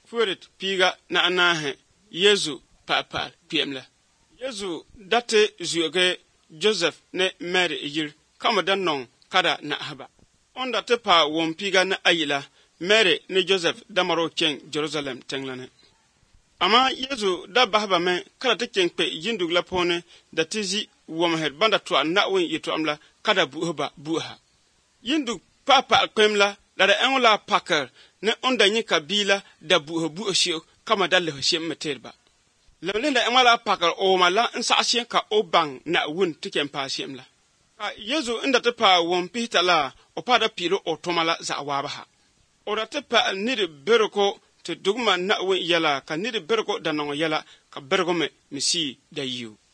furet piga na anahe Yesu papal piemla. Yesu date zuege Joseph ne Mary yir kama dan non kada na haba. On date pa won piga na ayila Mary ne Joseph damaro ken Jerusalem tenglane. Ama Yesu da bahaba me kada te ken pe yindugla pone da tizi womher banda to na won yitu amla kada buha buha. Yindug papa kwemla da enla pakar ne onda nyi kabila da buha shio kama dalle ho shem meterba. Lewlenda enla pakar o mala nsa asien ka obang na wun tiken pa shemla. Yesu inda te pa won pita la o pada piro o tomala za wabaha. Ora te pa nidi beroko te dugma na wun yala ka nidi beroko da nongo yala ka beroko me misi da yiu.